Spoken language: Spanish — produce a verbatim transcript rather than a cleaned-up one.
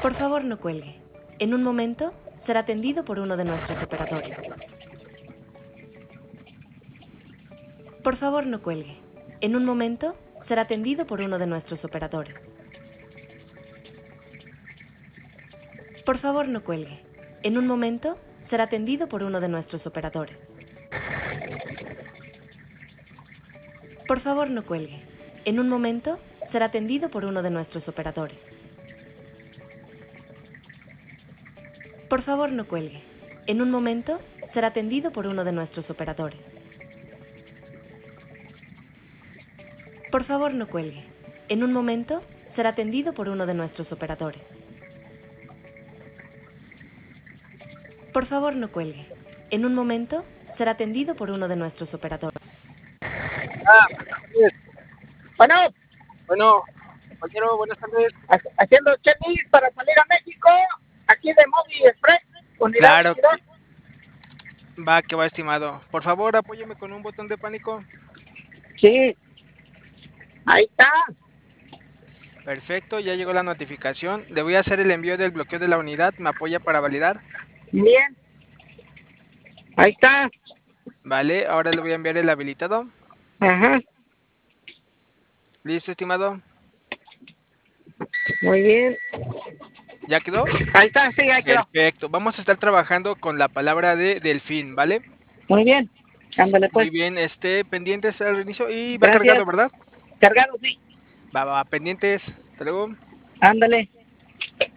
Por favor, no cuelgue. En un momento será atendido por uno de nuestros operadores. Por favor, no cuelgue. En un momento será atendido por uno de nuestros operadores. Por favor, no cuelgue. En un momento será atendido por uno de nuestros operadores. Por favor, no cuelgue. En un momento será atendido por uno de nuestros operadores. Por favor, no cuelgue. En un momento será atendido por uno de nuestros operadores. Por favor, no cuelgue. En un momento será atendido por uno de nuestros operadores. Por favor, no cuelgue. En un momento será atendido por uno de nuestros operadores. Ah, Bueno, bueno, compañero, buenas tardes. ha- haciendo check-in para salir a México, aquí de Móvil Express, unidad Claro veintidós. que va, que va, estimado. Por favor, apóyeme con un botón de pánico. Sí, ahí está. Perfecto, ya llegó la notificación. Le voy a hacer el envío del bloqueo de la unidad. ¿Me apoya para validar? Bien, ahí está. Vale, ahora le voy a enviar el habilitado. Ajá, ¿Listo, estimado? muy bien. ¿Ya quedó? Ahí está, sí, ahí quedó. Perfecto. Vamos a estar trabajando con la palabra de delfín, ¿vale? Muy bien. Ándale pues. Muy bien, este, pendientes al inicio y va Gracias. cargado, ¿verdad? Cargado, sí. Va, va, pendientes. Hasta luego. Ándale.